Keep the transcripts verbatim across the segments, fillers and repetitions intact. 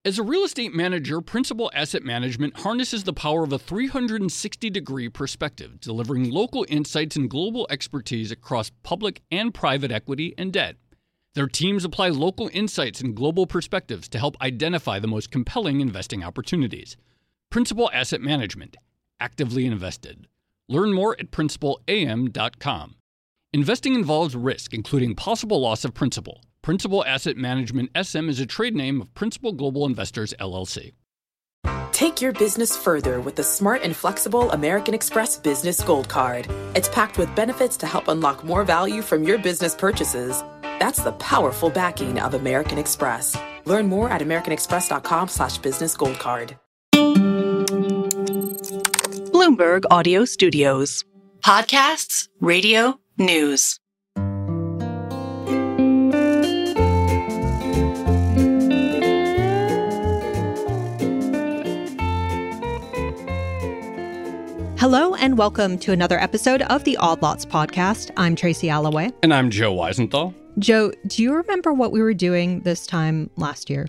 As a real estate manager, Principal Asset Management harnesses the power of a three hundred sixty degree perspective, delivering local insights and global expertise across public and private equity and debt. Their teams apply local insights and global perspectives to help identify the most compelling investing opportunities. Principal Asset Management. Actively invested. Learn more at principal a m dot com. Investing involves risk, including possible loss of principal. Principal Asset Management S M is a trade name of Principal Global Investors, L L C. Take your business further with the smart and flexible American Express Business Gold Card. It's packed with benefits to help unlock more value from your business purchases. That's the powerful backing of American Express. Learn more at americanexpress.com slash business gold card. Bloomberg Audio Studios. Podcasts, radio, news. Hello and welcome to another episode of the Odd Lots podcast. I'm Tracy Alloway. And I'm Joe Weisenthal. Joe, do you remember what we were doing this time last year?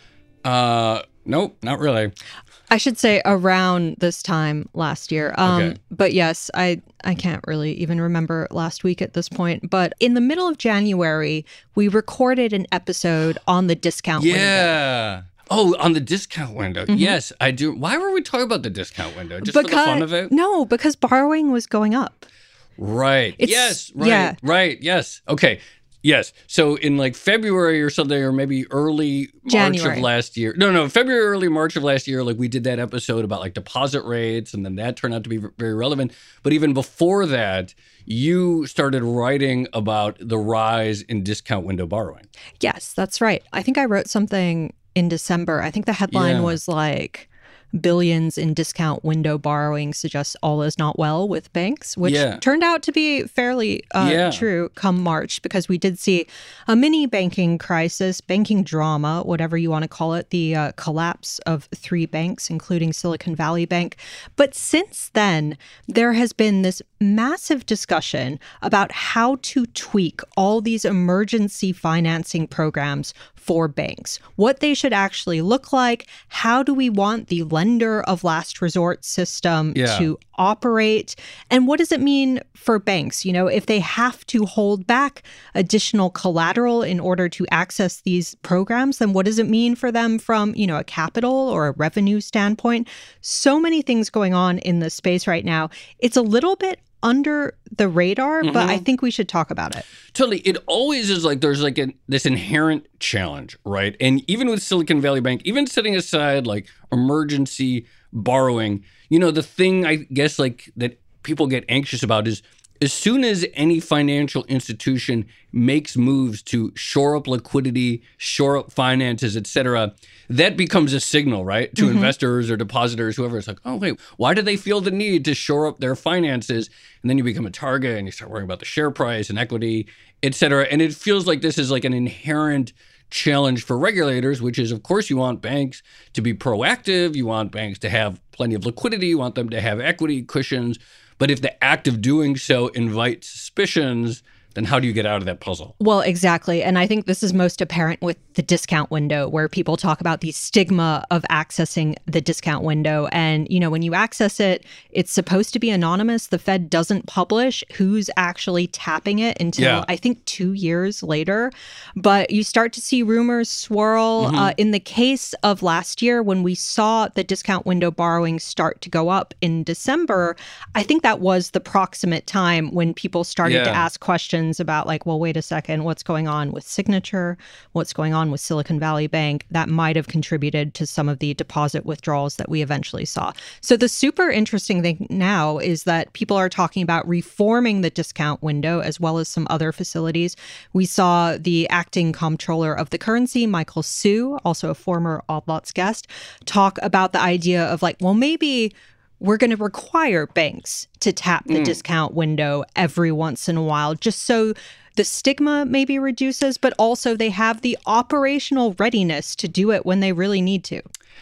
Uh, nope, not really. I should say around this time last year. Um, okay. But yes, I, I can't really even remember last week at this point. But in the middle of January, we recorded an episode on the discount yeah. window. Yeah. Oh, on the discount window. Mm-hmm. Yes, I do. Why were we talking about the discount window? Just because, for the fun of it? No, because borrowing was going up. Right. It's, yes. Right. Yeah. Right. Yes. Okay. Yes. So in like February or something, or maybe early March January. of last year. No, no, February, early March of last year, like we did that episode about like deposit rates, and then that turned out to be very relevant. But even before that, you started writing about the rise in discount window borrowing. Yes, that's right. I think I wrote something in December. I think the headline yeah. was like, billions in discount window borrowing suggests all is not well with banks, which yeah. turned out to be fairly uh, yeah. true come March, because we did see a mini banking crisis, banking drama, whatever you want to call it, the uh, collapse of three banks, including Silicon Valley Bank. But since then, there has been this massive discussion about how to tweak all these emergency financing programs for banks, what they should actually look like, how do we want the lender of last resort system yeah. to operate, and what does it mean for banks? You know, if they have to hold back additional collateral in order to access these programs, then what does it mean for them from, you know, a capital or a revenue standpoint? So many things going on in this space right now. It's a little bit under the radar, mm-hmm. but I think we should talk about it. Totally. It always is like there's like a, this inherent challenge, right? And even with Silicon Valley Bank, even setting aside like emergency borrowing, you know, the thing I guess like that people get anxious about is as soon as any financial institution makes moves to shore up liquidity, shore up finances, et cetera, that becomes a signal, right, to mm-hmm. investors or depositors, whoever. It's like, oh, wait, why do they feel the need to shore up their finances? And then you become a target and you start worrying about the share price and equity, et cetera. And it feels like this is like an inherent challenge for regulators, which is, of course, you want banks to be proactive. You want banks to have plenty of liquidity. You want them to have equity cushions. But if the act of doing so invites suspicions, then how do you get out of that puzzle? Well, exactly. And I think this is most apparent with the discount window, where people talk about the stigma of accessing the discount window. And, you know, when you access it, it's supposed to be anonymous. The Fed doesn't publish who's actually tapping it until, yeah. I think, two years later. But you start to see rumors swirl. Mm-hmm. Uh, in the case of last year, when we saw the discount window borrowing start to go up in December, I think that was the proximate time when people started yeah. to ask questions about like, well, wait a second, what's going on with Signature? What's going on with Silicon Valley Bank? That might have contributed to some of the deposit withdrawals that we eventually saw. So the super interesting thing now is that people are talking about reforming the discount window as well as some other facilities. We saw the acting comptroller of the currency, Michael Hsu, also a former Odd Lots guest, talk about the idea of like, well, maybe we're going to require banks to tap the mm. discount window every once in a while, just so the stigma maybe reduces, but also they have the operational readiness to do it when they really need to.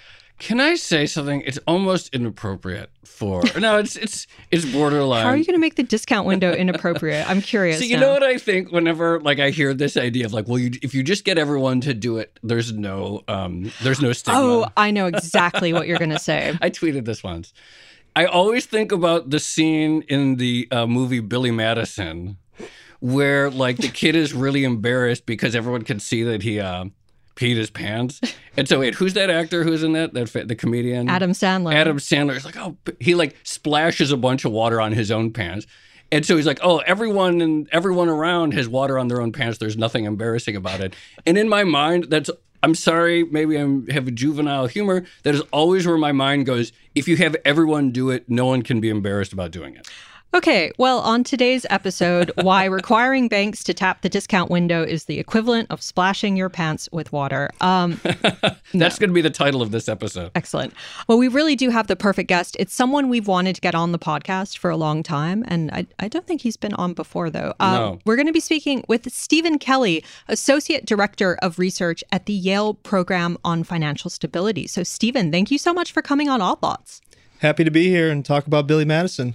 Can I say something? It's almost inappropriate for no. It's it's it's borderline. How are you going to make the discount window inappropriate? I'm curious. So you now. know what I think whenever like I hear this idea of like, well, you, if you just get everyone to do it, there's no um, there's no stigma. Oh, I know exactly what you're going to say. I tweeted this once. I always think about the scene in the uh, movie Billy Madison, where like the kid is really embarrassed because everyone can see that he. Uh, peed his pants. And so wait, who's that actor who's in that? That the comedian? Adam Sandler. Adam Sandler is like, oh, he like splashes a bunch of water on his own pants. And so he's like, oh, everyone and everyone around has water on their own pants. There's nothing embarrassing about it. And in my mind, that's, I'm sorry, maybe I have a juvenile humor. That is always where my mind goes. If you have everyone do it, no one can be embarrassed about doing it. Okay, well, on today's episode, why requiring banks to tap the discount window is the equivalent of splashing your pants with water. Um, That's no. going to be the title of this episode. Excellent. Well, we really do have the perfect guest. It's someone we've wanted to get on the podcast for a long time, and I, I don't think he's been on before, though. Um, no. We're going to be speaking with Stephen Kelly, Associate Director of Research at the Yale Program on Financial Stability. So, Stephen, thank you so much for coming on All Thoughts. Happy to be here and talk about Billy Madison.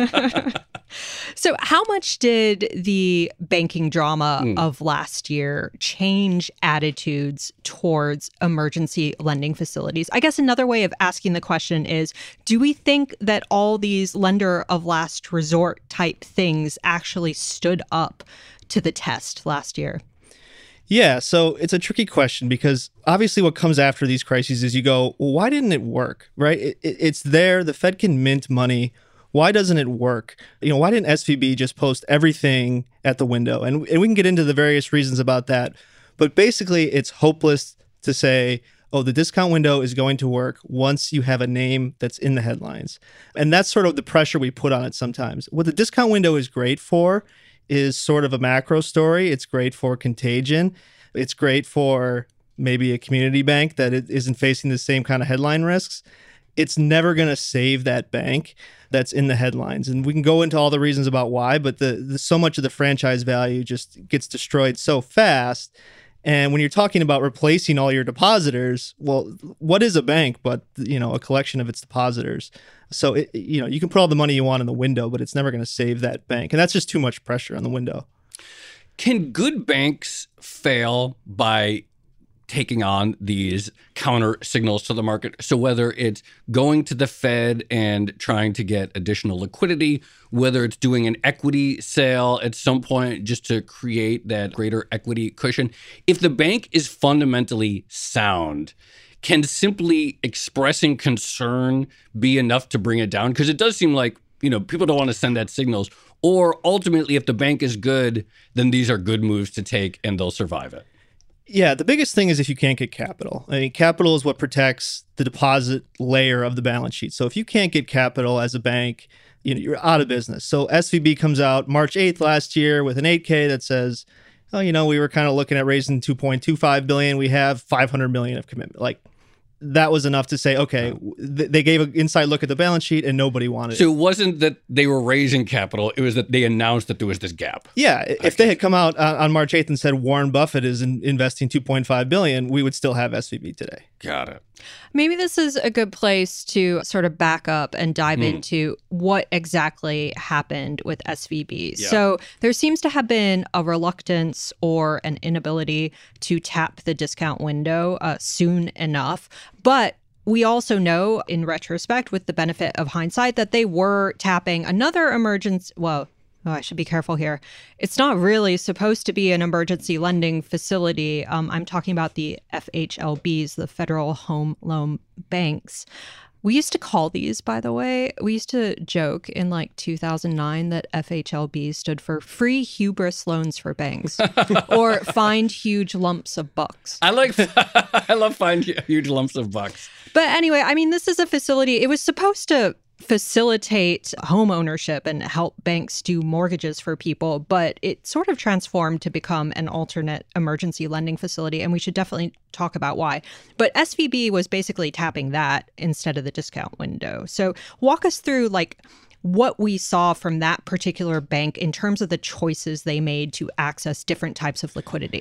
So how much did the banking drama mm. of last year change attitudes towards emergency lending facilities? I guess another way of asking the question is, do we think that all these lender of last resort type things actually stood up to the test last year? Yeah, so it's a tricky question because obviously what comes after these crises is you go, well, why didn't it work, right? It, it, it's there. The Fed can mint money. Why doesn't it work? You know, why didn't S V B just post everything at the window? And, and we can get into the various reasons about that. But basically, it's hopeless to say, oh, the discount window is going to work once you have a name that's in the headlines. And that's sort of the pressure we put on it sometimes. What the discount window is great for is sort of a macro story. It's great for contagion. It's great for maybe a community bank that isn't facing the same kind of headline risks. It's never going to save that bank that's in the headlines. And we can go into all the reasons about why, but the, the so much of the franchise value just gets destroyed so fast. And when you're talking about replacing all your depositors, well, what is a bank but, you know, a collection of its depositors? So, it, you know, you can put all the money you want in the window, but it's never going to save that bank. And that's just too much pressure on the window. Can good banks fail by taking on these counter signals to the market? So whether it's going to the Fed and trying to get additional liquidity, whether it's doing an equity sale at some point just to create that greater equity cushion, if the bank is fundamentally sound, can simply expressing concern be enough to bring it down? Because it does seem like, you know, people don't want to send that signals. Or ultimately, if the bank is good, then these are good moves to take and they'll survive it. Yeah, the biggest thing is if you can't get capital. I mean, capital is what protects the deposit layer of the balance sheet. So if you can't get capital as a bank, you know, you're out of business. So S V B comes out March eighth last year with an eight K that says, oh, you know, we were kind of looking at raising two point two five billion dollars. We have five hundred million dollars of commitment. Like, that was enough to say, okay, th- they gave an inside look at the balance sheet and nobody wanted so it. So it wasn't that they were raising capital. It was that they announced that there was this gap. Yeah. If okay. they had come out uh, on March eighth and said Warren Buffett is in- investing two point five billion dollars, we would still have S V B today. Got it. Maybe this is a good place to sort of back up and dive mm. into what exactly happened with S V B. Yeah. So there seems to have been a reluctance or an inability to tap the discount window uh, soon enough. But we also know, in retrospect, with the benefit of hindsight, that they were tapping another emergency, well, oh, I should be careful here. It's not really supposed to be an emergency lending facility. Um, I'm talking about the F H L Bs, the Federal Home Loan Banks. We used to call these, by the way, we used to joke in like two thousand nine that F H L B stood for Free Hubris Loans for Banks or Find Huge Lumps of Bucks. I like, I love find huge lumps of bucks. But anyway, I mean, this is a facility, it was supposed to facilitate home ownership and help banks do mortgages for people, but it sort of transformed to become an alternate emergency lending facility, and we should definitely talk about why. But S V B was basically tapping that instead of the discount window. So walk us through like what we saw from that particular bank in terms of the choices they made to access different types of liquidity.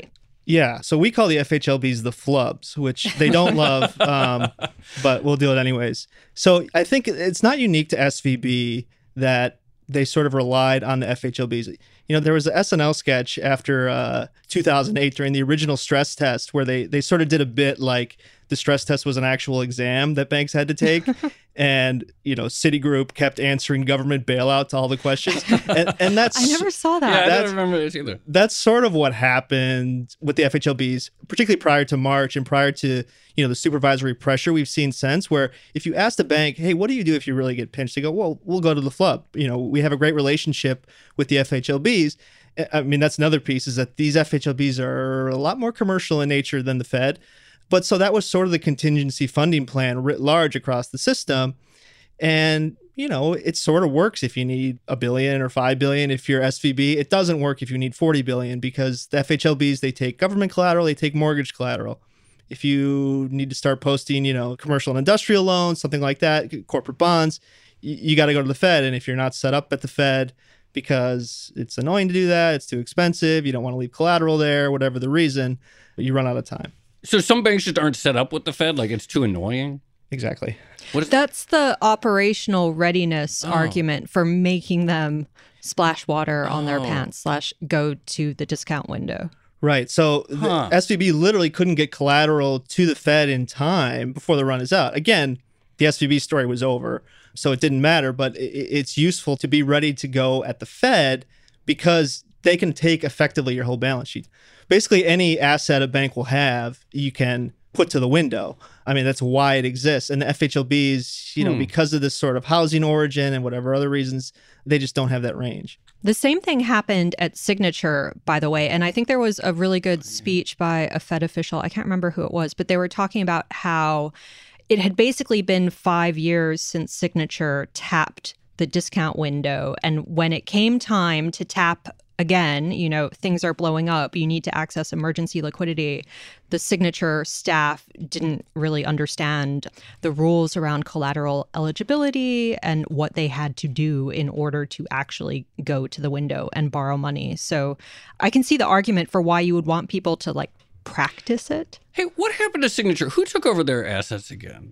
Yeah, so we call the F H L Bs the flubs, which they don't love, um, but we'll do it anyways. So I think it's not unique to S V B that they sort of relied on the F H L Bs. You know, there was an S N L sketch after uh, two thousand eight during the original stress test where they they sort of did a bit like the stress test was an actual exam that banks had to take. And, you know, Citigroup kept answering government bailout to all the questions. And, and that's... I never saw that. Yeah, I That's- don't remember this either. That's sort of what happened with the F H L Bs, particularly prior to March and prior to, you know, the supervisory pressure we've seen since, where if you ask the bank, hey, what do you do if you really get pinched? They go, well, we'll go to the flub. You know, we have a great relationship with the F H L Bs. I mean, that's another piece, is that these F H L Bs are a lot more commercial in nature than the Fed. But so that was sort of the contingency funding plan writ large across the system. And, you know, it sort of works if you need a billion or five billion if you're S V B. It doesn't work if you need forty billion, because the F H L Bs, they take government collateral, they take mortgage collateral. If you need to start posting, you know, commercial and industrial loans, something like that, corporate bonds, you, you got to go to the Fed. And if you're not set up at the Fed because it's annoying to do that, it's too expensive, you don't want to leave collateral there, whatever the reason, you run out of time. So some banks just aren't set up with the Fed? Like it's too annoying? Exactly. What is That's the operational readiness Oh. argument for making them splash water on their Oh. pants slash go to the discount window. Right. So the Huh. S V B literally couldn't get collateral to the Fed in time before the run is out. Again, the S V B story was over, so it didn't matter, but i- it's useful to be ready to go at the Fed because they can take effectively your whole balance sheet. Basically, any asset a bank will have, you can put to the window. I mean, that's why it exists. And the F H L Bs, you know, Hmm. because of this sort of housing origin and whatever other reasons, they just don't have that range. The same thing happened at Signature, by the way. And I think there was a really good speech by a Fed official. I can't remember who it was, but they were talking about how it had basically been five years since Signature tapped the discount window. And when it came time to tap again, you know, things are blowing up, you need to access emergency liquidity. The Signature staff didn't really understand the rules around collateral eligibility and what they had to do in order to actually go to the window and borrow money. So I can see the argument for why you would want people to like practice it. Hey, what happened to Signature? Who took over their assets again?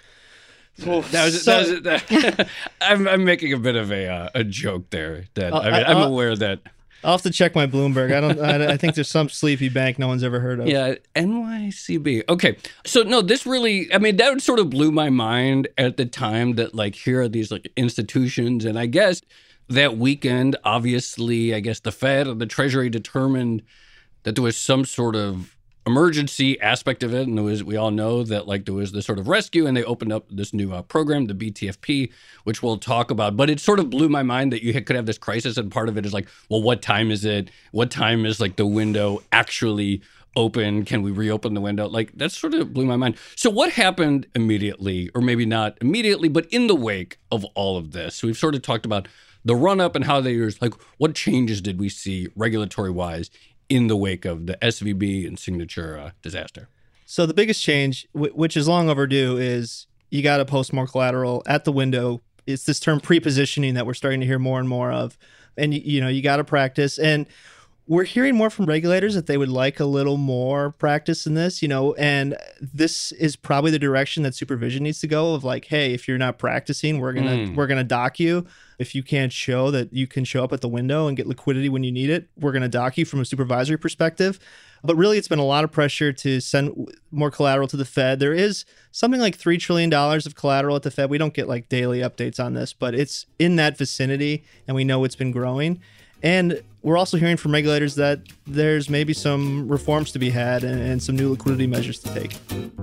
Well, That was, so- that was, that, I'm, I'm making a bit of a uh, a joke there. That Uh, I mean, I- I'm uh, aware that I'll have to check my Bloomberg. I don't. I, I think there's some sleepy bank no one's ever heard of. yeah, N Y C B. Okay, so no, this really, I mean, that sort of blew my mind at the time. That like here are these like institutions, and I guess that weekend, obviously, I guess the Fed and the Treasury determined that there was some sort of emergency aspect of it, and there was, we all know that like there was this sort of rescue, and they opened up this new uh, program, the B T F P, which we'll talk about. But it sort of blew my mind that you could have this crisis, and part of it is like, well, what time is it? What time is like the window actually open? Can we reopen the window? Like that sort of blew my mind. So what happened immediately, or maybe not immediately, but in the wake of all of this? So we've sort of talked about the run up and how they were like, what changes did we see regulatory wise in the wake of the S V B and Signature uh, disaster? So the biggest change, w- which is long overdue, is you got to post more collateral at the window. It's this term pre-positioning that we're starting to hear more and more of, and you, you know you got to practice. And we're hearing more from regulators that they would like a little more practice in this, you know. And this is probably the direction that supervision needs to go. Of like, hey, if you're not practicing, we're gonna Mm. we're gonna dock you. If you can't show that you can show up at the window and get liquidity when you need it, we're going to dock you from a supervisory perspective. But really, it's been a lot of pressure to send more collateral to the Fed. There is something like three trillion dollars of collateral at the Fed. We don't get like daily updates on this, but it's in that vicinity, and we know it's been growing. And we're also hearing from regulators that there's maybe some reforms to be had and, and some new liquidity measures to take.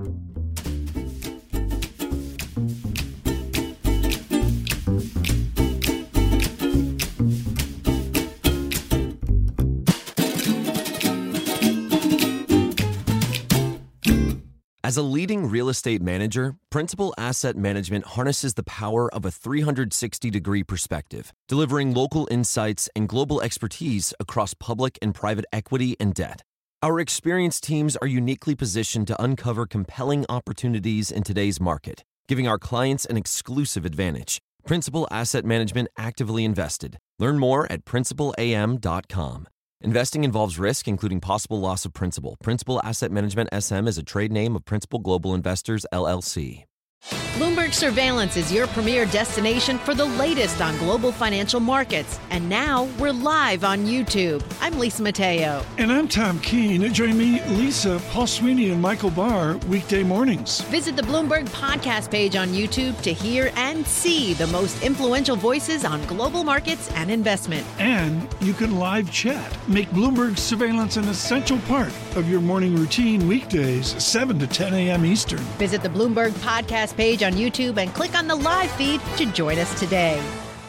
As a leading real estate manager, Principal Asset Management harnesses the power of a three sixty degree perspective, delivering local insights and global expertise across public and private equity and debt. Our experienced teams are uniquely positioned to uncover compelling opportunities in today's market, giving our clients an exclusive advantage. Principal Asset Management actively invested. Learn more at principal a m dot com. Investing involves risk, including possible loss of principal. Principal Asset Management S M is a trade name of Principal Global Investors, L L C. Bloomberg Surveillance is your premier destination for the latest on global financial markets. And now we're live on YouTube. I'm Lisa Mateo. And I'm Tom Keene. Join me, Lisa, Paul Sweeney, and Michael Barr weekday mornings. Visit the Bloomberg podcast page on YouTube to hear and see the most influential voices on global markets and investment. And you can live chat. Make Bloomberg Surveillance an essential part of your morning routine weekdays, seven to ten a.m. Eastern. Visit the Bloomberg podcast page on YouTube and click on the live feed to join us today.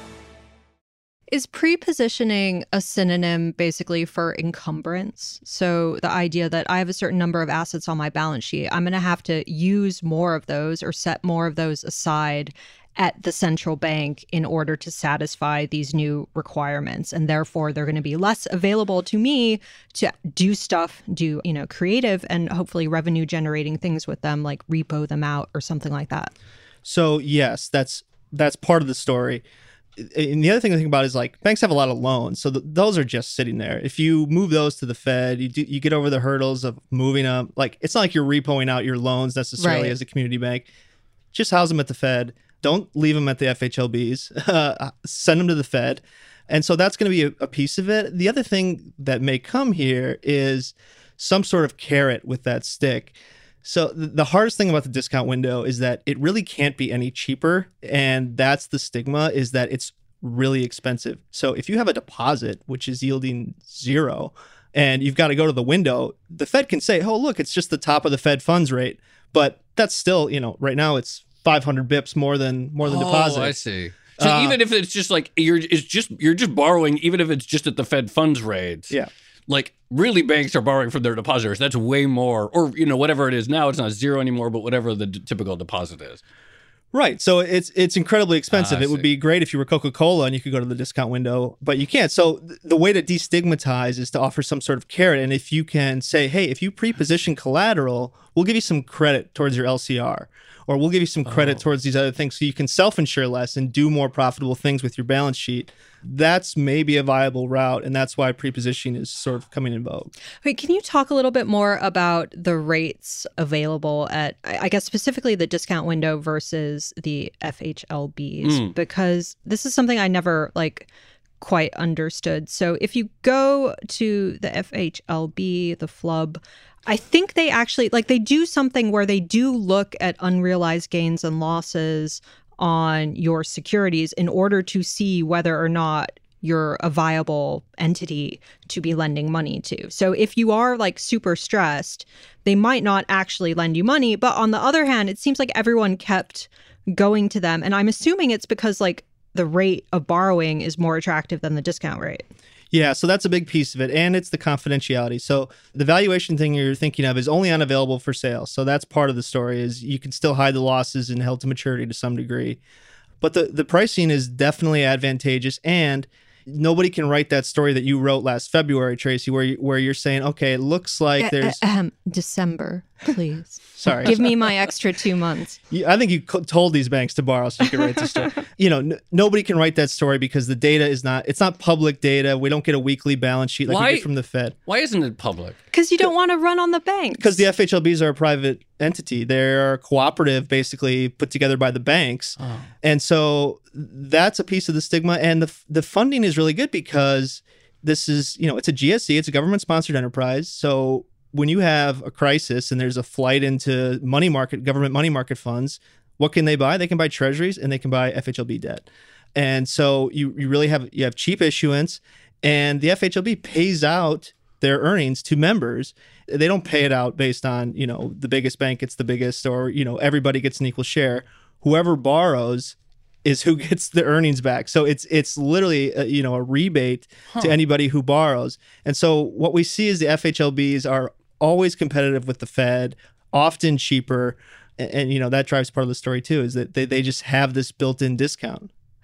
Is pre-positioning a synonym basically for encumbrance? So the idea that I have a certain number of assets on my balance sheet, I'm going to have to use more of those or set more of those aside at the central bank in order to satisfy these new requirements. And therefore, they're going to be less available to me to do stuff, do, you know, creative and hopefully revenue generating things with them, like repo them out or something like that. So yes, that's that's part of the story. And the other thing to think about is like banks have a lot of loans, so th- those are just sitting there. If you move those to the Fed, you do, you get over the hurdles of moving them. Like it's not like you're repoing out your loans necessarily Right. as a community bank. Just house them at the Fed. Don't leave them at the F H L Bs. Uh, send them to the Fed. And so that's going to be a, a piece of it. The other thing that may come here is some sort of carrot with that stick. So th- the hardest thing about the discount window is that it really can't be any cheaper. And that's the stigma, is that it's really expensive. So if you have a deposit, which is yielding zero, and you've got to go to the window, the Fed can say, oh, look, it's just the top of the Fed funds rate. But that's still, you know, right now it's five hundred bips more than more than oh, deposit. I see. So Uh, even if it's just like you're it's just you're just borrowing, even if it's just at the Fed funds rates. Yeah. Like really banks are borrowing from their depositors. That's way more, or you know, whatever it is now, it's not zero anymore, but whatever the d- typical deposit is. Right. So it's it's incredibly expensive. Ah, I it would see. be great if you were Coca-Cola and you could go to the discount window, but you can't. So th- the way to destigmatize is to offer some sort of carrot. And if you can say, hey, if you pre-position collateral, we'll give you some credit towards your L C R, or we'll give you some credit Oh. towards these other things so you can self-insure less and do more profitable things with your balance sheet. That's maybe a viable route. And that's why pre-positioning is sort of coming in vogue. Wait, can you talk a little bit more about the rates available at, I I guess specifically the discount window versus the F H L Bs? Mm. Because this is something I never like quite understood. So if you go to the F H L B, the F L U B, I think they actually, like they do something where they do look at unrealized gains and losses on your securities in order to see whether or not you're a viable entity to be lending money to. So if you are like super stressed, they might not actually lend you money. But on the other hand, it seems like everyone kept going to them. And I'm assuming it's because like the rate of borrowing is more attractive than the discount rate. Yeah, so that's a big piece of it. And it's the confidentiality. So the valuation thing you're thinking of is only unavailable for sale. So that's part of the story, is you can still hide the losses and held to maturity to some degree. But the, the pricing is definitely advantageous. And nobody can write that story that you wrote last February, Tracy, where, you, where you're saying, okay, it looks like there's... Uh, um, December, please. Sorry. Give me my extra two months. You- I think you co- told these banks to borrow so you could write the story. You know, n- nobody can write that story because the data is not, it's not public data. We don't get a weekly balance sheet like Why- we get from the Fed. Why isn't it public? Because you don't want to run on the banks. Because the F H L Bs are a private entity. They're cooperative, basically put together by the banks. Oh. And so that's a piece of the stigma. And the the funding is really good because this is, you know, it's a G S E, it's a government-sponsored enterprise. So when you have a crisis and there's a flight into money market, government money market funds, what can they buy? They can buy treasuries and they can buy F H L B debt. And so you, you really have, you have cheap issuance, and the F H L B pays out their earnings to members. They don't pay it out based on, you know, the biggest bank gets the biggest, or, you know, everybody gets an equal share. Whoever borrows is who gets the earnings back. So it's it's literally a, you know, a rebate Huh. to anybody who borrows. And so what we see is the F H L Bs are always competitive with the Fed, often cheaper. And, and you know, that drives part of the story too, is that they, they just have this built-in discount.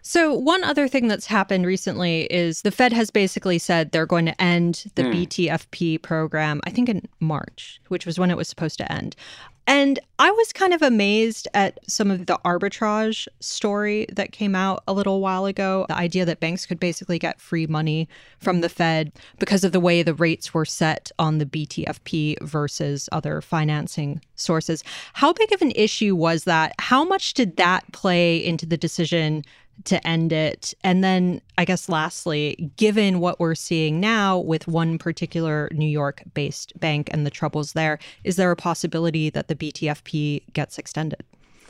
So one other thing that's happened recently is the Fed has basically said they're going to end the mm. B T F P program, I think in March, which was when it was supposed to end. And I was kind of amazed at some of the arbitrage story that came out a little while ago. The idea that banks could basically get free money from the Fed because of the way the rates were set on the B T F P versus other financing sources. How big of an issue was that? How much did that play into the decision to end it? And then I guess lastly, given what we're seeing now with one particular New York-based bank and the troubles there, is there a possibility that the B T F P gets extended?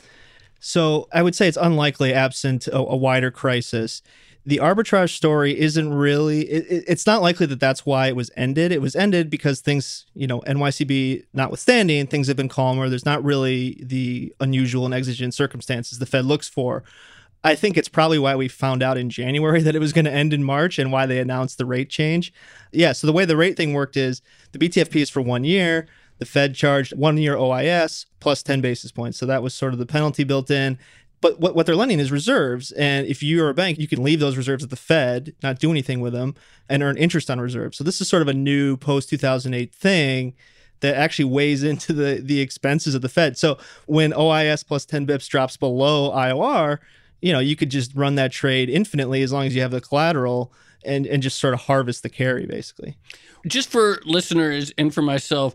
So I would say it's unlikely absent a, a wider crisis. The arbitrage story isn't really, it, it's not likely that that's why it was ended. It was ended because things, you know, N Y C B notwithstanding, things have been calmer. There's not really the unusual and exigent circumstances the Fed looks for. I think it's probably why we found out in January that it was going to end in March and why they announced the rate change. Yeah, so the way the rate thing worked is the B T F P is for one year. The Fed charged one year O I S plus ten basis points. So that was sort of the penalty built in. But what, what they're lending is reserves. And if you're a bank, you can leave those reserves at the Fed, not do anything with them, and earn interest on reserves. So this is sort of a new post two thousand eight thing that actually weighs into the, the expenses of the Fed. So when O I S plus ten bips drops below I O R, you know, you could just run that trade infinitely as long as you have the collateral and, and just sort of harvest the carry, basically. Just for listeners and for myself,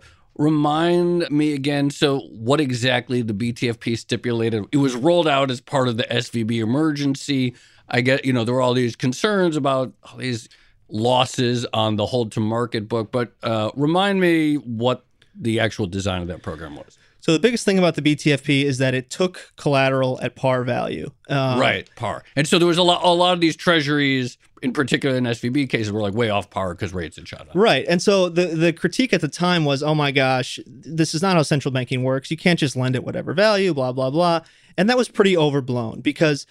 remind me again, so what exactly the B T F P stipulated? It was rolled out as part of the S V B emergency. I get, you know, there were all these concerns about all these losses on the hold to market book, but uh, remind me what the actual design of that program was. So the biggest thing about the B T F P is that it took collateral at par value. Um, right, par. And so there was a lot, a lot of these treasuries, in particular in S V B cases, were like way off par because rates had shot up. Right. And so the, the critique at the time was, oh my gosh, this is not how central banking works. You can't just lend at whatever value, blah, blah, blah. And that was pretty overblown because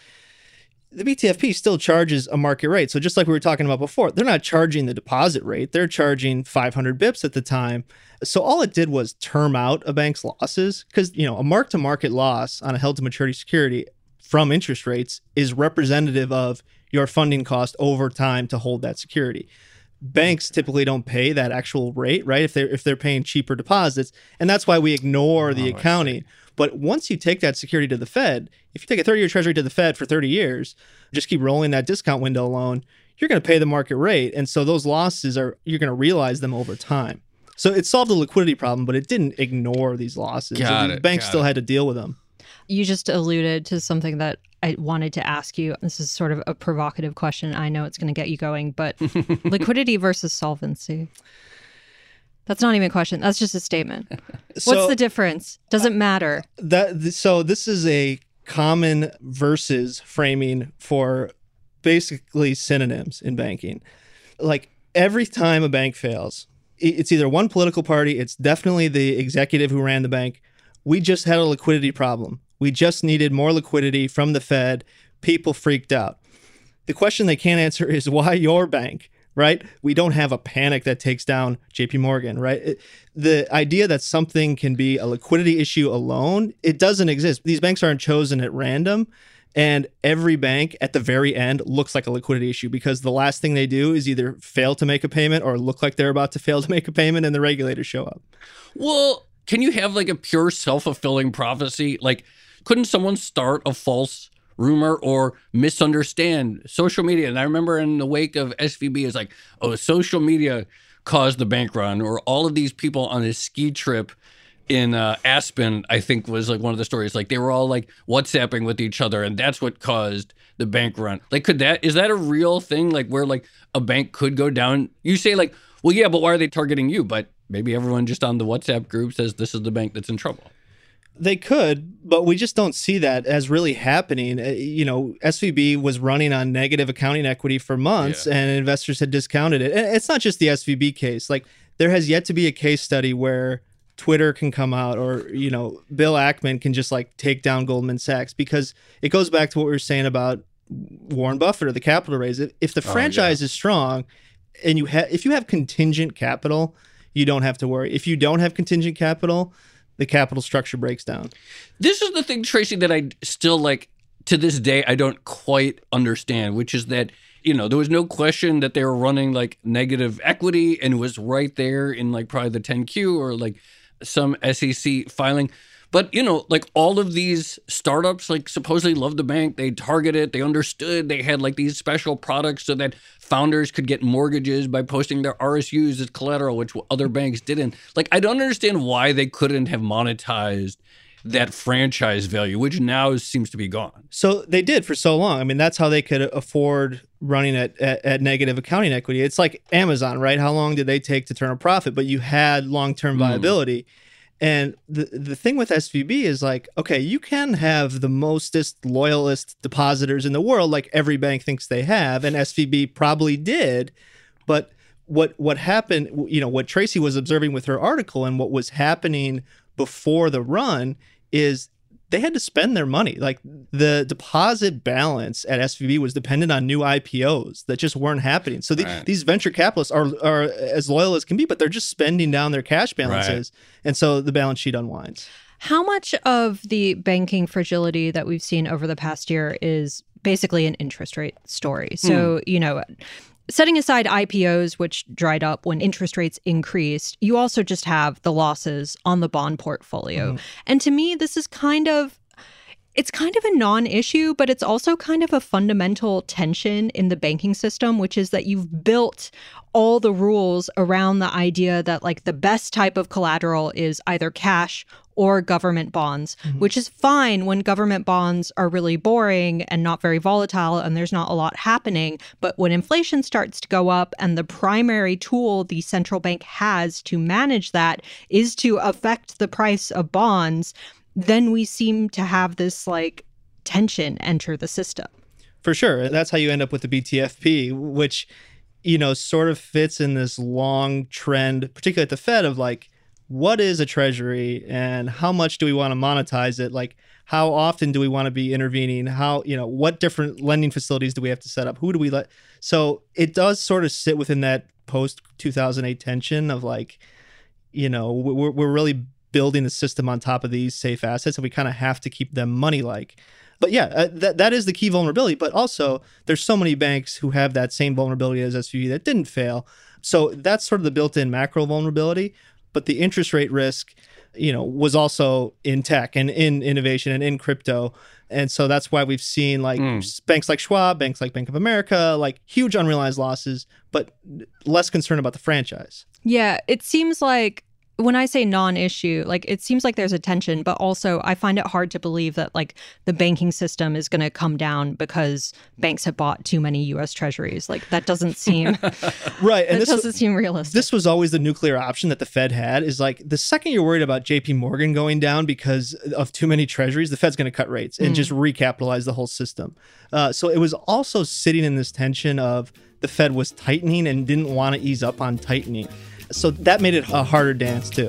the B T F P still charges a market rate. So just like we were talking about before, they're not charging the deposit rate. They're charging five hundred bips at the time. So all it did was term out a bank's losses because, you know, a mark-to-market loss on a held-to-maturity security from interest rates is representative of your funding cost over time to hold that security. Banks typically don't pay that actual rate, right? If they're, if they're paying cheaper deposits. And that's why we ignore the oh, accounting. But once you take that security to the Fed, if you take a thirty-year treasury to the Fed for thirty years, just keep rolling that discount window loan, you're going to pay the market rate. And so those losses are, you're going to realize them over time. So it solved the liquidity problem, but it didn't ignore these losses. Got the it, banks got still it. had to deal with them. You just alluded to something that I wanted to ask you. This is sort of a provocative question. I know it's going to get you going, but liquidity versus solvency. That's not even a question. That's just a statement. So, what's the difference? Does it matter? That so this is a common versus framing for basically synonyms in banking. Like every time a bank fails, it's either one political party, it's definitely the executive who ran the bank. We just had a liquidity problem. We just needed more liquidity from the Fed. People freaked out. The question they can't answer is why your bank, right? We don't have a panic that takes down J P Morgan, right? It, the idea that something can be a liquidity issue alone, it doesn't exist. These banks aren't chosen at random. And every bank at the very end looks like a liquidity issue because the last thing they do is either fail to make a payment or look like they're about to fail to make a payment and the regulators show up. Well, can you have like a pure self-fulfilling prophecy? Like, couldn't someone start a false rumor or misunderstand social media? And I remember in the wake of S V B, it's like, oh, social media caused the bank run, or all of these people on a ski trip in uh, Aspen, I think was like one of the stories. Like they were all like WhatsApping with each other, and that's what caused the bank run. Like, could that, is that a real thing? Like where like a bank could go down? You say like, well, yeah, but why are they targeting you? But maybe everyone just on the WhatsApp group says this is the bank that's in trouble. They could, but we just don't see that as really happening. Uh, you know, S V B was running on negative accounting equity for months, yeah. and investors had discounted it. And it's not just the S V B case. Like there has yet to be a case study where Twitter can come out or, you know, Bill Ackman can just like take down Goldman Sachs, because it goes back to what we were saying about Warren Buffett or the capital raise. If the franchise oh, yeah. is strong and you have, if you have contingent capital, you don't have to worry. If you don't have contingent capital, the capital structure breaks down. This is the thing, Tracy, that I still like to this day I don't quite understand, which is that, you know, there was no question that they were running like negative equity, and it was right there in like probably the ten Q or like some S E C filing. But, you know, like all of these startups, like supposedly loved the bank. They targeted it. They understood. They had like these special products so that founders could get mortgages by posting their R S Us as collateral, which other banks didn't. Like, I don't understand why they couldn't have monetized that franchise value, which now seems to be gone. So they did for so long. I mean, that's how they could afford running at, at, at negative accounting equity. It's like Amazon, right? How long did they take to turn a profit? But you had long-term viability. Mm. And the the thing with S V B is like, okay, you can have the mostest loyalist depositors in the world, like every bank thinks they have, and S V B probably did. But what what happened, you know, what Tracy was observing with her article and what was happening before the run is they had to spend their money. Like the deposit balance at S V B was dependent on new I P Os that just weren't happening. So the, right. these venture capitalists are are as loyal as can be, but they're just spending down their cash balances. Right. And so the balance sheet unwinds. How much of the banking fragility that we've seen over the past year is basically an interest rate story? So, mm. you know, setting aside I P Os, which dried up when interest rates increased, you also just have the losses on the bond portfolio. Mm. And to me, this is kind of, it's kind of a non-issue, but it's also kind of a fundamental tension in the banking system, which is that you've built all the rules around the idea that like the best type of collateral is either cash or government bonds, mm-hmm. which is fine when government bonds are really boring and not very volatile and there's not a lot happening. But when inflation starts to go up and the primary tool the central bank has to manage that is to affect the price of bonds, then we seem to have this like tension enter the system. For sure. That's how you end up with the B T F P, which, you know, sort of fits in this long trend, particularly at the Fed, of like, what is a treasury and how much do we want to monetize it? Like, how often do we want to be intervening? How, you know, what different lending facilities do we have to set up? Who do we let? So it does sort of sit within that post two thousand eight tension of like, you know, we're, we're really building the system on top of these safe assets and we kind of have to keep them money-like. But yeah, uh, that that is the key vulnerability. But also, there's so many banks who have that same vulnerability as S V B that didn't fail. So that's sort of the built-in macro vulnerability. But the interest rate risk, you know, was also in tech and in innovation and in crypto. And so that's why we've seen like mm. banks like Schwab, banks like Bank of America, like huge unrealized losses, but less concern about the franchise. Yeah, it seems like when I say non-issue, like it seems like there's a tension, but also I find it hard to believe that like the banking system is going to come down because banks have bought too many U S treasuries. Like that doesn't seem right. And that this doesn't was, seem realistic. This was always the nuclear option that the Fed had, is like the second you're worried about J P Morgan going down because of too many treasuries, the Fed's going to cut rates and mm. just recapitalize the whole system. Uh, so it was also sitting in this tension of the Fed was tightening and didn't want to ease up on tightening. So that made it a harder dance, too.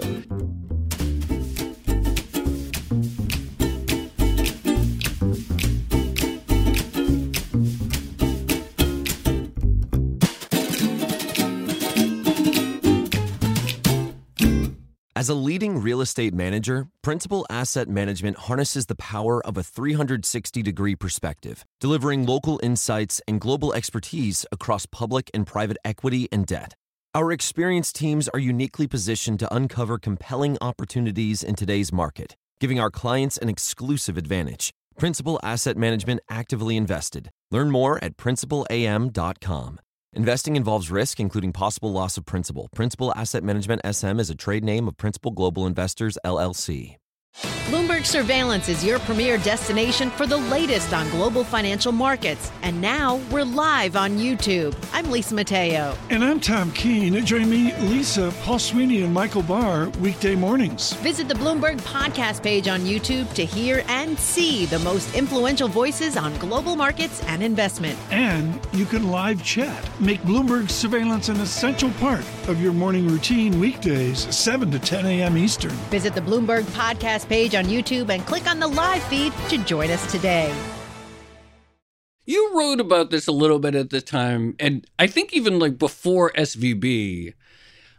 As a leading real estate manager, Principal Asset Management harnesses the power of a three sixty degree perspective, delivering local insights and global expertise across public and private equity and debt. Our experienced teams are uniquely positioned to uncover compelling opportunities in today's market, giving our clients an exclusive advantage. Principal Asset Management actively invested. Learn more at principal a m dot com. Investing involves risk, including possible loss of principal. Principal Asset Management S M is a trade name of Principal Global Investors, L L C. Bloomberg Surveillance is your premier destination for the latest on global financial markets. And now we're live on YouTube. I'm Lisa Mateo. And I'm Tom Keene. Join me, Lisa, Paul Sweeney, and Michael Barr weekday mornings. Visit the Bloomberg podcast page on YouTube to hear and see the most influential voices on global markets and investment. And you can live chat. Make Bloomberg Surveillance an essential part of your morning routine weekdays, seven to ten a.m. Eastern. Visit the Bloomberg podcast page on YouTube and click on the live feed to join us today. You wrote about this a little bit at the time, and I think even like before S V B,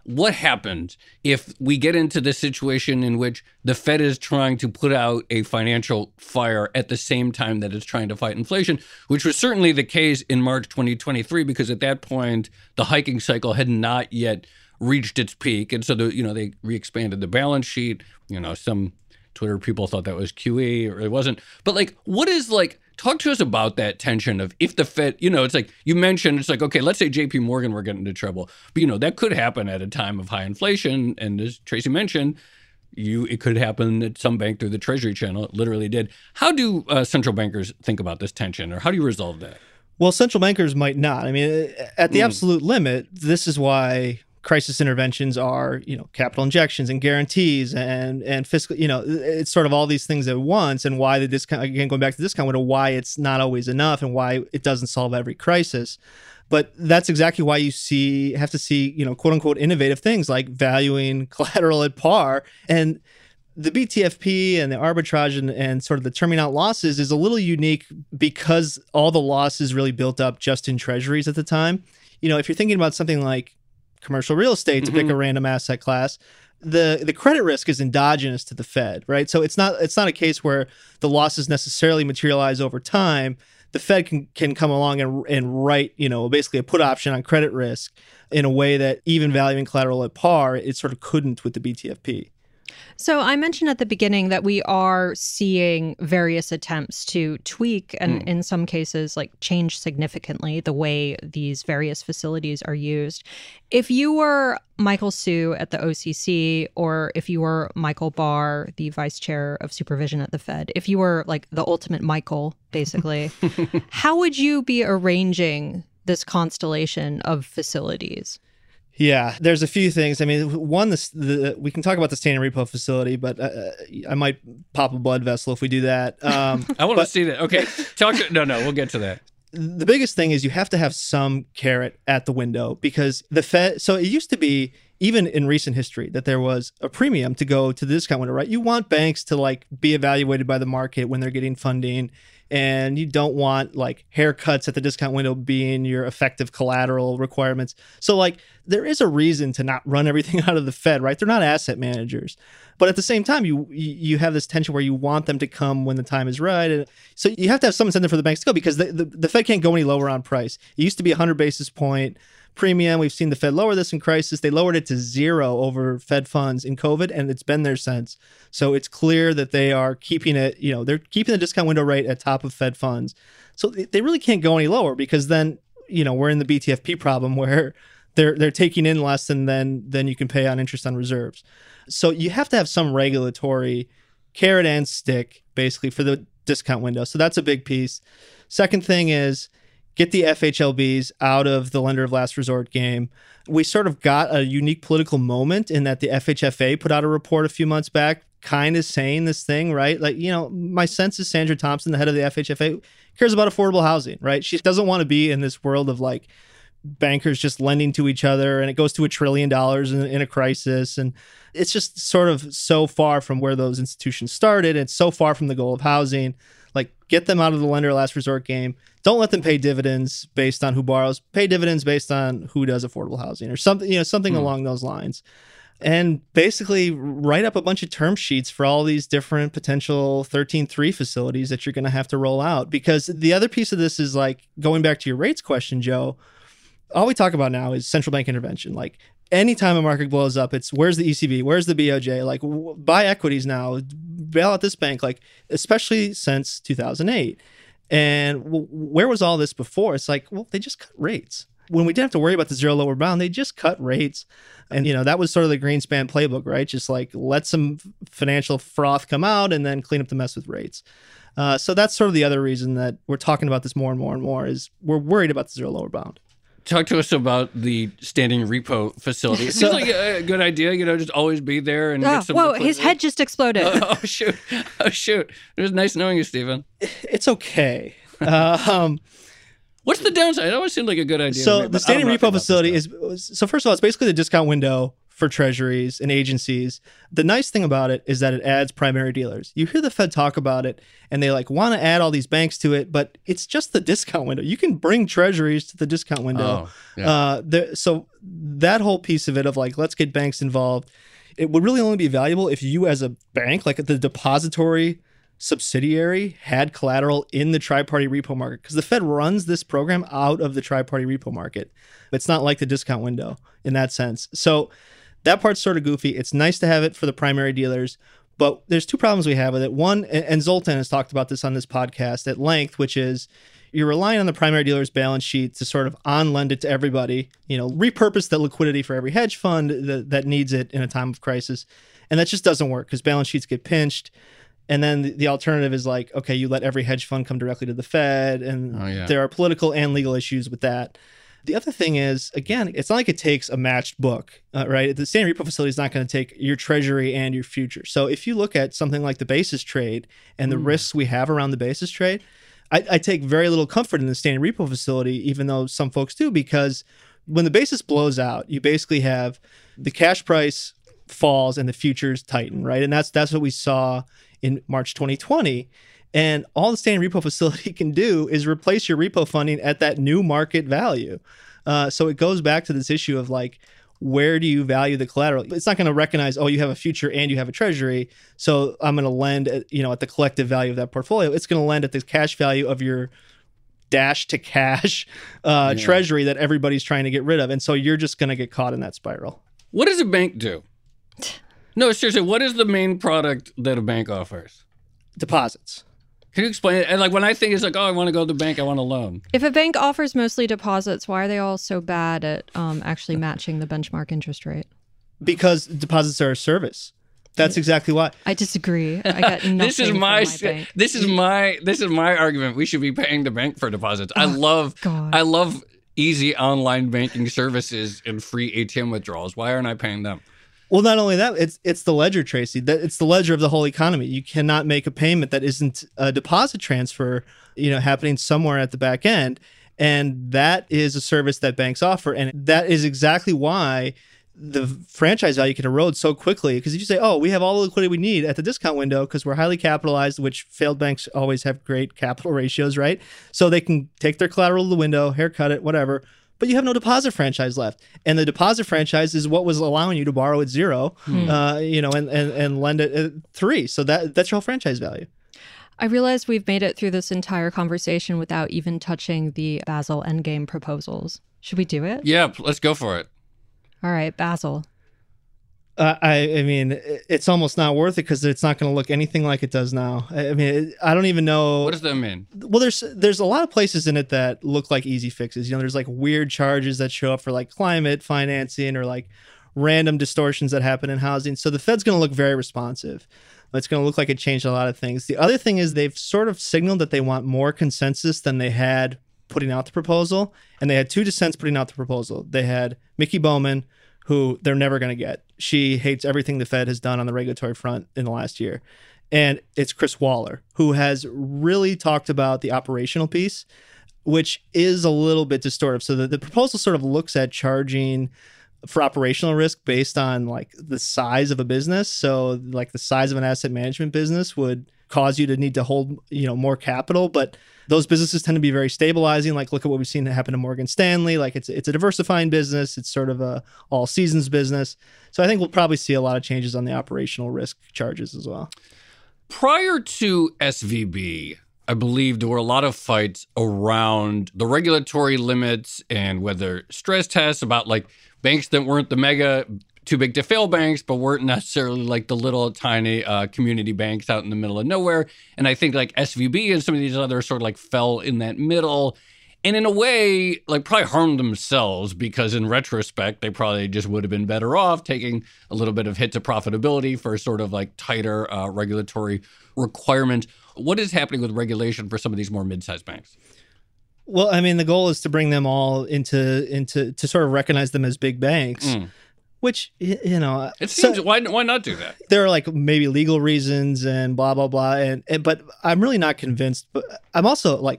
what happens if we get into this situation in which the Fed is trying to put out a financial fire at the same time that it's trying to fight inflation, which was certainly the case in March twenty twenty-three, because at that point, the hiking cycle had not yet reached its peak. And so, the, you know, they re-expanded the balance sheet. You know, some Twitter people thought that was Q E, or it wasn't. But like, what is like, talk to us about that tension of if the Fed, you know, it's like you mentioned, it's like, okay, let's say J P Morgan were getting into trouble. But, you know, that could happen at a time of high inflation. And as Tracy mentioned, you it could happen at some bank through the Treasury channel. It literally did. How do uh, central bankers think about this tension, or how do you resolve that? Well, central bankers might not. I mean, at the mm. absolute limit, this is why crisis interventions are, you know, capital injections and guarantees and and fiscal, you know, it's sort of all these things at once, and why the discount, again, going back to the discount window, why it's not always enough and why it doesn't solve every crisis. But that's exactly why you see, have to see, you know, quote unquote, innovative things like valuing collateral at par. And the B T F P and the arbitrage and, and sort of the terming out losses is a little unique because all the losses really built up just in treasuries at the time. You know, if you're thinking about something like commercial real estate, to mm-hmm. pick a random asset class, the the credit risk is endogenous to the Fed, right? So it's not it's not a case where the losses necessarily materialize over time. The Fed can can come along and and write, you know, basically a put option on credit risk in a way that even valuing collateral at par, it sort of couldn't with the B T F P. So I mentioned at the beginning that we are seeing various attempts to tweak and mm. in some cases like change significantly the way these various facilities are used. If you were Michael Hsu at the O C C, or if you were Michael Barr, the vice chair of supervision at the Fed, if you were like the ultimate Michael, basically, how would you be arranging this constellation of facilities? Yeah, there's a few things. I mean, one, the, the we can talk about the standing repo facility, but uh, I might pop a blood vessel if we do that. Um, I want but, to see that. Okay, talk. To, no, no, we'll get to that. The biggest thing is you have to have some carrot at the window, because the Fed. So it used to be, even in recent history, that there was a premium to go to the discount window, right? You want banks to like be evaluated by the market when they're getting funding. And you don't want like haircuts at the discount window being your effective collateral requirements. So like there is a reason to not run everything out of the Fed, right? They're not asset managers. But at the same time, you you have this tension where you want them to come when the time is right. And so you have to have some incentive for the banks to go, because the, the, the Fed can't go any lower on price. It used to be a one hundred basis point premium. We've seen the Fed lower this in crisis. They lowered it to zero over Fed funds in COVID, and it's been there since. So it's clear that they are keeping it, you know, they're keeping the discount window rate at top of Fed funds. So they really can't go any lower, because then, you know, we're in the B T F P problem where they're they're taking in less than then than you can pay on interest on reserves. So you have to have some regulatory carrot and stick, basically, for the discount window. So that's a big piece. Second thing is, get the F H L Bs out of the lender of last resort game. We sort of got a unique political moment in that the F H F A put out a report a few months back kind of saying this thing, right? Like, you know, my sense is Sandra Thompson, the head of the F H F A, cares about affordable housing, right? She doesn't want to be in this world of like bankers just lending to each other, and it goes to a trillion dollars in, in a crisis. And it's just sort of so far from where those institutions started. It's so far from the goal of housing. Like, get them out of the lender of last resort game. Don't let them pay dividends based on who borrows. Pay dividends based on who does affordable housing, or something, you know, something mm. along those lines. And basically write up a bunch of term sheets for all these different potential thirteen three facilities that you're going to have to roll out. Because the other piece of this is, like, going back to your rates question, Joe, all we talk about now is central bank intervention. Like, anytime a market blows up, it's where's the E C B? Where's the B O J? Like, w- buy equities now, bail out this bank, like, especially since two thousand eight. And w- where was all this before? It's like, well, they just cut rates. When we didn't have to worry about the zero lower bound, they just cut rates. And, you know, that was sort of the Greenspan playbook, right? Just like let some financial froth come out and then clean up the mess with rates. Uh, so that's sort of the other reason that we're talking about this more and more and more, is we're worried about the zero lower bound. Talk to us about the standing repo facility. It seems like a good idea, you know, just always be there and oh, get some whoa, liquidity. His head just exploded. Oh, oh, shoot. Oh, shoot. It was nice knowing you, Stephen. It's okay. uh, um, What's the downside? It always seemed like a good idea. So the standing repo facility is, so first of all, it's basically the discount window for treasuries and agencies. The nice thing about it is that it adds primary dealers. You hear the Fed talk about it and they like want to add all these banks to it, but it's just the discount window. You can bring treasuries to the discount window. Oh, yeah. uh, there, so that whole piece of it of like, let's get banks involved, it would really only be valuable if you as a bank, like the depository subsidiary, had collateral in the tri-party repo market, because the Fed runs this program out of the tri-party repo market. It's not like the discount window in that sense. So that part's sort of goofy. It's nice to have it for the primary dealers, but there's two problems we have with it. One, and Zoltan has talked about this on this podcast at length, which is you're relying on the primary dealer's balance sheet to sort of on-lend it to everybody, you know, repurpose that liquidity for every hedge fund that, that needs it in a time of crisis. And that just doesn't work because balance sheets get pinched. And then the, the alternative is like, okay, you let every hedge fund come directly to the Fed. And oh, yeah. there are political and legal issues with that. The other thing is, again, it's not like it takes a matched book, uh, right? The standard repo facility is not going to take your treasury and your future. So if you look at something like the basis trade and the mm. risks we have around the basis trade, I, I take very little comfort in the standard repo facility, even though some folks do, because when the basis blows out, you basically have the cash price falls and the futures tighten, right? And that's that's what we saw in March twenty twenty. And all the standard repo facility can do is replace your repo funding at that new market value. Uh, so it goes back to this issue of like, where do you value the collateral? It's not going to recognize, oh, you have a future and you have a treasury, so I'm going to lend at, you know, at the collective value of that portfolio. It's going to lend at the cash value of your dash to cash uh, yeah. treasury that everybody's trying to get rid of. And so you're just going to get caught in that spiral. What does a bank do? No, seriously, what is the main product that a bank offers? Deposits. Can you explain it? And like when I think it's like, oh, I want to go to the bank, I want a loan. If a bank offers mostly deposits, why are they all so bad at um, actually matching the benchmark interest rate? Because deposits are a service. That's exactly why. I disagree. I got nothing this is my, from my bank. This is my this is my argument. We should be paying the bank for deposits. Oh, I love God. I love easy online banking services and free A T M withdrawals. Why aren't I paying them? Well, not only that, it's it's the ledger, Tracy. That it's the ledger of the whole economy. You cannot make a payment that isn't a deposit transfer, you know, happening somewhere at the back end. And that is a service that banks offer. And that is exactly why the franchise value can erode so quickly. Because if you say, oh, we have all the liquidity we need at the discount window because we're highly capitalized, which failed banks always have great capital ratios, right? So they can take their collateral to the window, haircut it, whatever. But you have no deposit franchise left. And the deposit franchise is what was allowing you to borrow at zero, hmm. uh, you know, and, and, and lend it at three. So that that's your whole franchise value. I realize we've made it through this entire conversation without even touching the Basel Endgame proposals. Should we do it? Yeah, let's go for it. All right, Basel. Uh, I, I mean, it's almost not worth it because it's not going to look anything like it does now. I mean, I don't even know. What does that mean? Well, there's there's a lot of places in it that look like easy fixes. You know, there's like weird charges that show up for like climate financing or like random distortions that happen in housing. So the Fed's going to look very responsive. It's going to look like it changed a lot of things. The other thing is they've sort of signaled that they want more consensus than they had putting out the proposal. And they had two dissents putting out the proposal. They had Mickey Bowman, who they're never going to get. She hates everything the Fed has done on the regulatory front in the last year. And it's Chris Waller, who has really talked about the operational piece, which is a little bit distortive. So the, the proposal sort of looks at charging for operational risk based on like the size of a business. So like the size of an asset management business would cause you to need to hold, you know, more capital. But those businesses tend to be very stabilizing. Like look at what we've seen happen to Morgan Stanley. Like it's it's a diversifying business. It's sort of a all seasons business. So I think we'll probably see a lot of changes on the operational risk charges as well. Prior to S V B, I believe there were a lot of fights around the regulatory limits and whether stress tests about like banks that weren't the mega too big to fail banks, but weren't necessarily like the little tiny uh, community banks out in the middle of nowhere. And I think like S V B and some of these others sort of like fell in that middle. And in a way, like probably harmed themselves because in retrospect, they probably just would have been better off taking a little bit of hit to profitability for sort of like tighter uh, regulatory requirements. What is happening with regulation for some of these more mid-sized banks? Well, I mean, the goal is to bring them all into, into to sort of recognize them as big banks. Mm. Which, you know, it seems so, why why not do that? There are like maybe legal reasons and blah, blah, blah. And, and but I'm really not convinced. But I'm also like,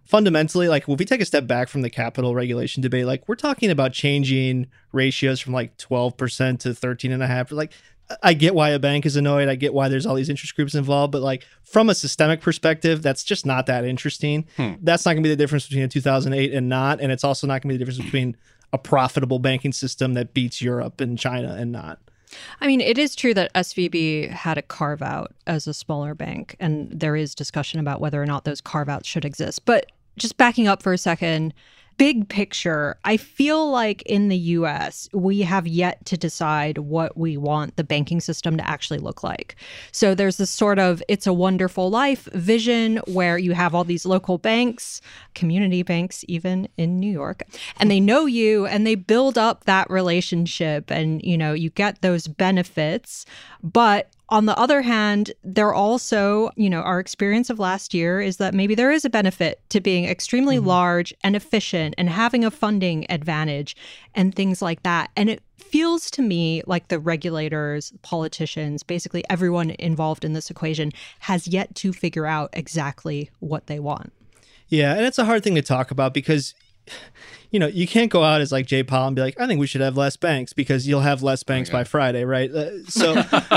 fundamentally, like if we take a step back from the capital regulation debate, like we're talking about changing ratios from like twelve percent to thirteen and a half. Like I get why a bank is annoyed. I get why there's all these interest groups involved, but like from a systemic perspective, that's just not that interesting. Hmm. That's not going to be the difference between a two thousand eight and not. And it's also not going to be the difference between a profitable banking system that beats Europe and China and not. I mean, it is true that S V B had a carve out as a smaller bank, and there is discussion about whether or not those carve outs should exist. But just backing up for a second, big picture, I feel like in the U S, we have yet to decide what we want the banking system to actually look like. So there's this sort of It's a Wonderful Life vision where you have all these local banks, community banks even in New York, and they know you and they build up that relationship and, you know, you get those benefits. But on the other hand, there also, you know, our experience of last year is that maybe there is a benefit to being extremely mm-hmm. large and efficient and having a funding advantage and things like that. And it feels to me like the regulators, politicians, basically everyone involved in this equation has yet to figure out exactly what they want. Yeah, and it's a hard thing to talk about because, you know, you can't go out as like Jay Powell and be like, I think we should have less banks, because you'll have less banks oh by Friday, right? Uh, so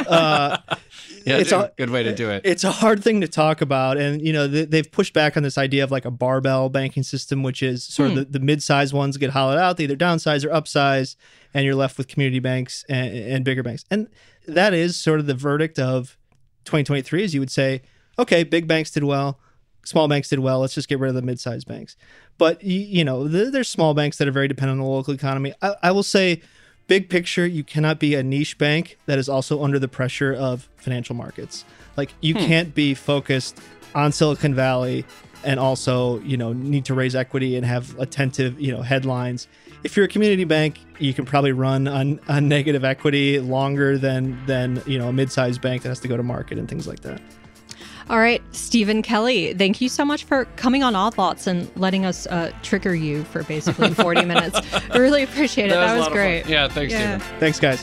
uh, yeah, it's a good way to do it. It's a hard thing to talk about. And, you know, they, they've pushed back on this idea of like a barbell banking system, which is sort hmm. of the, the mid-sized ones get hollowed out. They either downsize or upsize, and you're left with community banks and, and bigger banks. And that is sort of the verdict of twenty twenty-three, is you would say, okay, big banks did well. Small banks did well. Let's just get rid of the mid-sized banks. But, you, you know, the, there's small banks that are very dependent on the local economy. I, I will say, big picture, you cannot be a niche bank that is also under the pressure of financial markets. Like, you hmm. can't be focused on Silicon Valley and also, you know, need to raise equity and have attentive, you know, headlines. If you're a community bank, you can probably run on, on negative equity longer than, than, you know, a mid-sized bank that has to go to market and things like that. All right, Stephen Kelly, thank you so much for coming on Odd Lots and letting us uh, trigger you for basically forty minutes. I really appreciate it. That, that was, was great. Yeah, thanks, yeah. Stephen. Thanks, guys.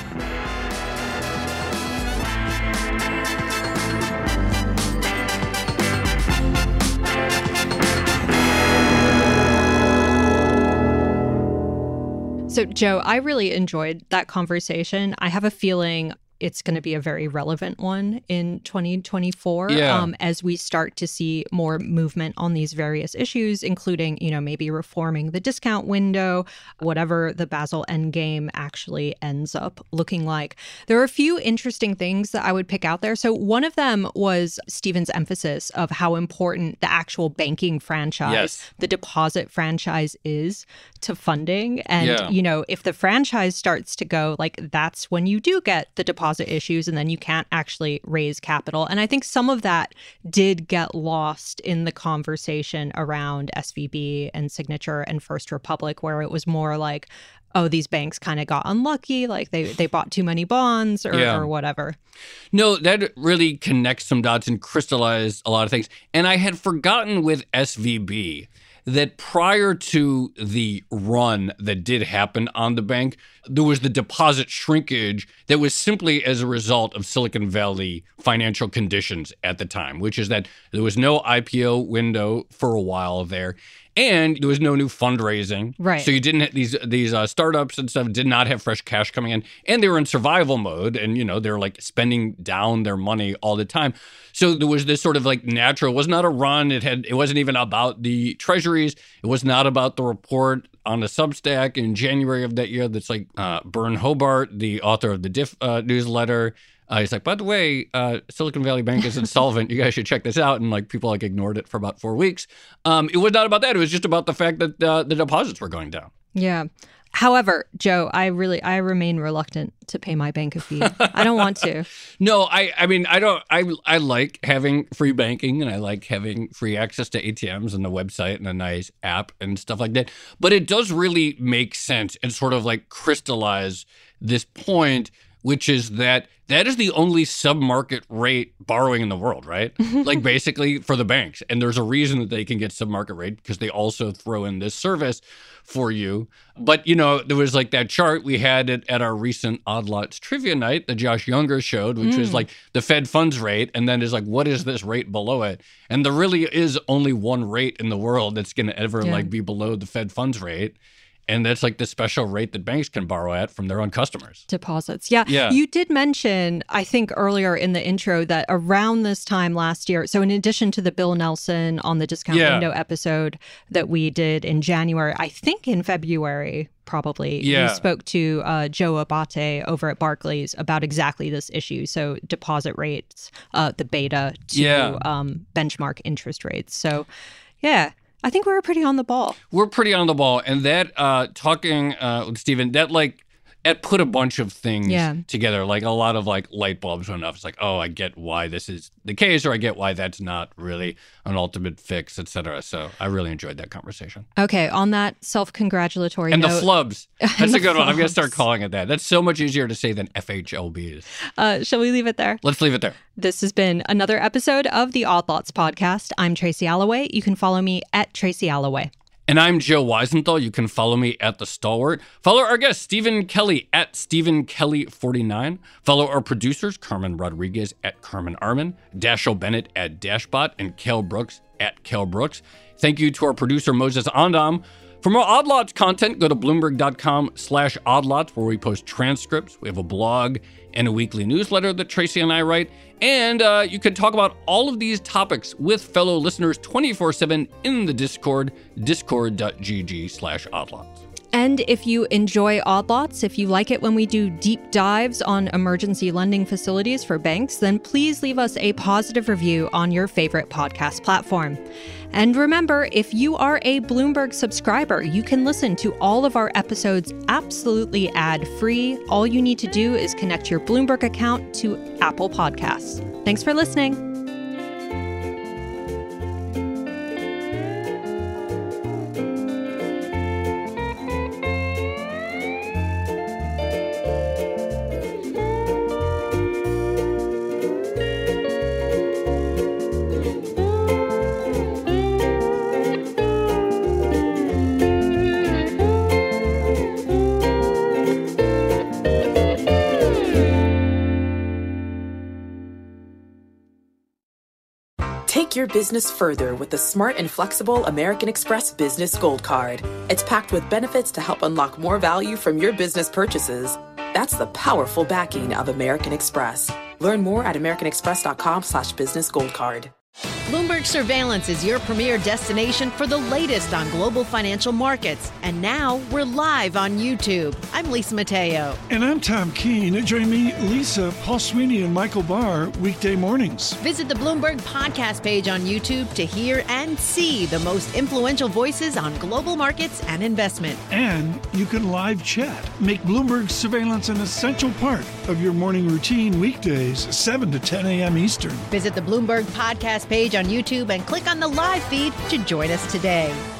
So, Joe, I really enjoyed that conversation. I have a feeling it's going to be a very relevant one in twenty twenty-four yeah. um, as we start to see more movement on these various issues, including, you know, maybe reforming the discount window, whatever the Basel Endgame actually ends up looking like. There are a few interesting things that I would pick out there. So one of them was Stephen's emphasis of how important the actual banking franchise, yes. the deposit franchise is to funding. And, yeah. you know, if the franchise starts to go, like, that's when you do get the deposit issues, and then you can't actually raise capital. And I think some of that did get lost in the conversation around S V B and Signature and First Republic, where it was more like, oh, these banks kind of got unlucky, like they, they bought too many bonds or, yeah. or whatever. No, that really connects some dots and crystallized a lot of things. And I had forgotten with S V B that prior to the run that did happen on the bank, there was the deposit shrinkage that was simply as a result of Silicon Valley financial conditions at the time, which is that there was no I P O window for a while there. And there was no new fundraising. Right. So you didn't, these these uh, startups and stuff did not have fresh cash coming in. And they were in survival mode. And, you know, they were like spending down their money all the time. So there was this sort of like natural, it was not a run. It had, it wasn't even about the treasuries. It was not about the report on the Substack in January of that year. That's like uh, Bern Hobart, the author of the Diff uh, newsletter. Uh, he's like, by the way, uh, Silicon Valley Bank is insolvent. You guys should check this out. And like people like ignored it for about four weeks. Um, it was not about that. It was just about the fact that uh, the deposits were going down. Yeah. However, Joe, I really, I remain reluctant to pay my bank a fee. I don't want to. No, I, I mean, I don't, I, I like having free banking and I like having free access to A T Ms and the website and a nice app and stuff like that. But it does really make sense and sort of like crystallize this point which is that that is the only sub-market rate borrowing in the world, right? Like basically for the banks. And there's a reason that they can get sub-market rate because they also throw in this service for you. But, you know, there was like that chart we had it at our recent Odd Lots trivia night that Josh Younger showed, which mm. was like the Fed funds rate. And then is like, what is this rate below it? And there really is only one rate in the world that's going to ever yeah. like be below the Fed funds rate. And that's like the special rate that banks can borrow at from their own customers. Deposits. Yeah. yeah. You did mention, I think earlier in the intro, that around this time last year, so in addition to the Bill Nelson on the discount yeah. window episode that we did in January, I think in February, probably, yeah. we spoke to uh, Joe Abate over at Barclays about exactly this issue. So deposit rates, uh, the beta to yeah. um, benchmark interest rates. So, yeah. I think we were pretty on the ball. We're pretty on the ball. And that, uh, talking uh, with Stephen, that like, it put a bunch of things yeah. together, like a lot of like light bulbs went off. It's like, oh, I get why this is the case, or I get why that's not really an ultimate fix, et cetera. So I really enjoyed that conversation. Okay, on that self-congratulatory and note. And the flubs. That's a good flubs. one. I'm going to start calling it that. That's so much easier to say than F H L Bs. Uh, shall we leave it there? Let's leave it there. This has been another episode of the Odd Lots podcast. I'm Tracy Alloway. You can follow me at Tracy Alloway. And I'm Joe Weisenthal. You can follow me at The Stalwart. Follow our guest, Stephen Kelly, at Stephen Kelly forty-nine. Follow our producers, Carmen Rodriguez at Carmen Armin, Dashiell Bennett at Dashbot, and Kel Brooks at Kel Brooks. Thank you to our producer, Moses Andam. For more Odd Lots content, go to Bloomberg.com slash Odd Lots, where we post transcripts. We have a blog and a weekly newsletter that Tracy and I write. And uh, you can talk about all of these topics with fellow listeners twenty-four seven in the Discord, discord.gg slash Odd Lots. And if you enjoy Odd Lots, if you like it when we do deep dives on emergency lending facilities for banks, then please leave us a positive review on your favorite podcast platform. And remember, if you are a Bloomberg subscriber, you can listen to all of our episodes absolutely ad-free. All you need to do is connect your Bloomberg account to Apple Podcasts. Thanks for listening. Take your business further with the smart and flexible American Express Business Gold Card. It's packed with benefits to help unlock more value from your business purchases. That's the powerful backing of American Express. Learn more at americanexpress.com slash business gold card. Bloomberg Surveillance is your premier destination for the latest on global financial markets. And now we're live on YouTube. I'm Lisa Mateo. And I'm Tom Keene. Join me, Lisa, Paul Sweeney, and Michael Barr weekday mornings. Visit the Bloomberg podcast page on YouTube to hear and see the most influential voices on global markets and investment. And you can live chat. Make Bloomberg Surveillance an essential part of your morning routine weekdays, seven to ten a.m. Eastern. Visit the Bloomberg podcast page on YouTube and click on the live feed to join us today.